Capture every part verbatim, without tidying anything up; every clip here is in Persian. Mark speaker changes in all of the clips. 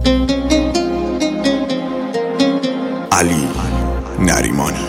Speaker 1: علی نریمانی.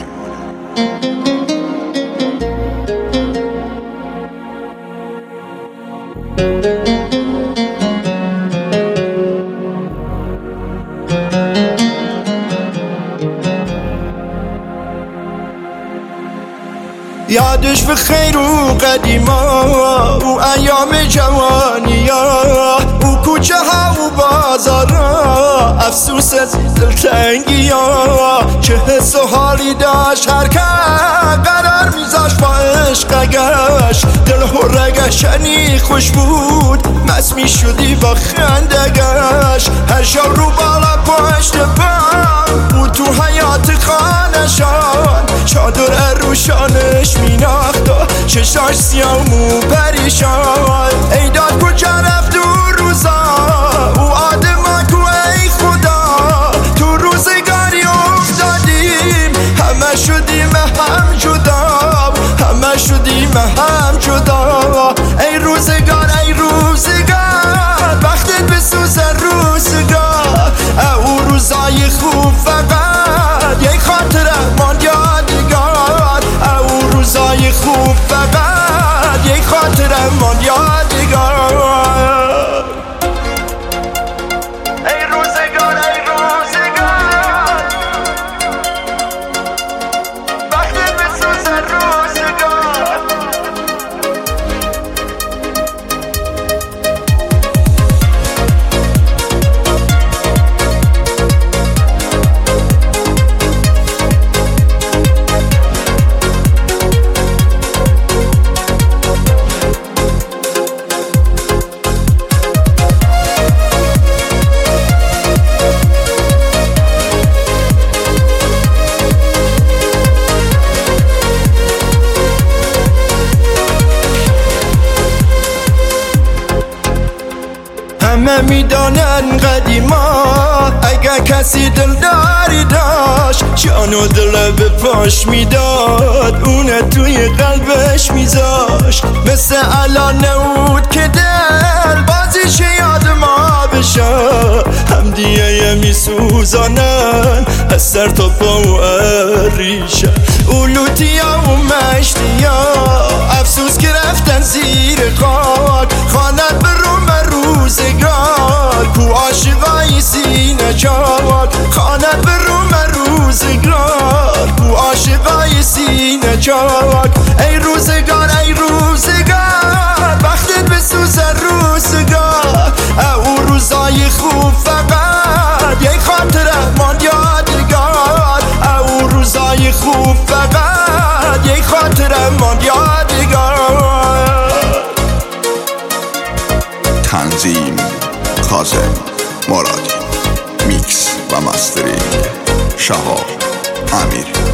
Speaker 2: یادش به خیر و قدیما او ایام جوانیا، او کوچه ها و بازارا، افسوس از دلتنگی ها. چه حس و حالی داشت هر که قرار میذاشت با عشقش، دل هرگشنی خوش بود، مست میشدی با خندگش. هر شب رو بالا پشت بام بود تو حیات خانشان، چادر روشانش میناخت و چشاش سیاه مو پریشان. ای داد کجا رفت دو روزا او آدما کو، ای خدا تو روزگاری افتادیم، همه شدیم هم جدا، همه شدیم هم جدا. ای روزگار ای روزگار، وقتت بسوز روزگار، او روزای خوب فقط یک خاطره ماند یادگار، او روزای خوب فقط یک خاطره ماند یادگار. ای روزگار ای روزگار، وقتت بسوز روزگار. همه میدانن قدیما اگر کسی دلداری داشت، جان و دل به پاش میداد، اونه توی قلبش میذاشت. مثل الان نبود که دل بازیش یاد ما بشه، هم دیگه میسوزانن از سر تا پا و ریشه. اولوتیا و مشتیا افسوس که رفتن زیر خاک، خانت به روم روزگار کو عاشقای سینه چاک، خانت به روم روزگار کو عاشقای سینه چاک. ای روزگار ای روزگار، وقتت بسوز روزگار، او روزای خوب فقط یک خاطره ماند یادگار، او روزای خوب فقط یک خاطره ماند یادگار.
Speaker 1: تنظیم کاظم مرادی، میکس و مسترینگ شهاب امیر.